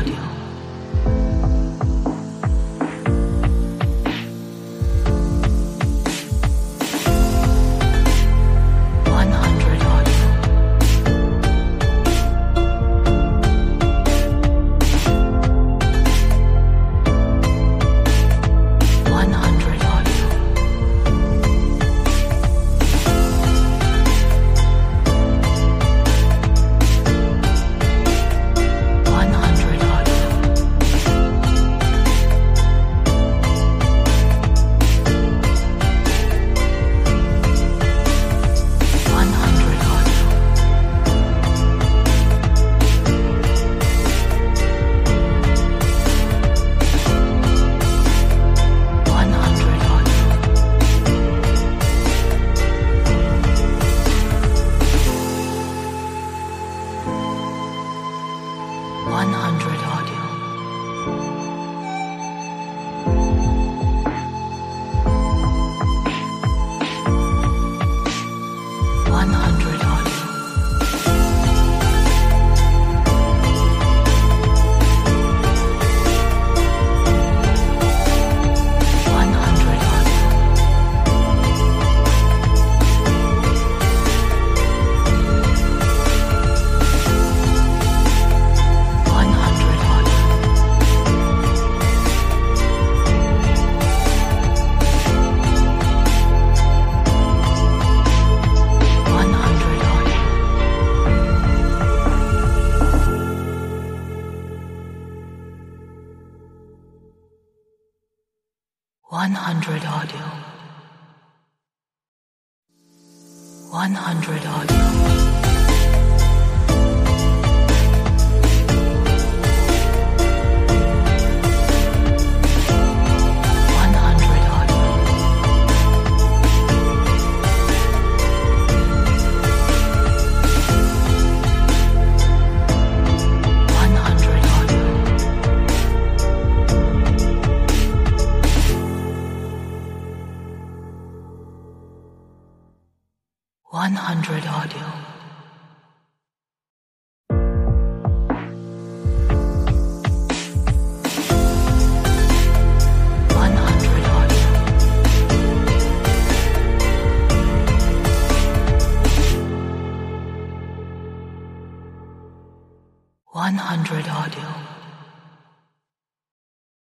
audio. 100 audio. 100 audio. 100 audio. 100 audio. 100 audio. 100 audio. 100 audio. 100 audio. 100 audio. 100 audio. 100 audio. 100 audio. 100 audio. 100 audio. 100 audio.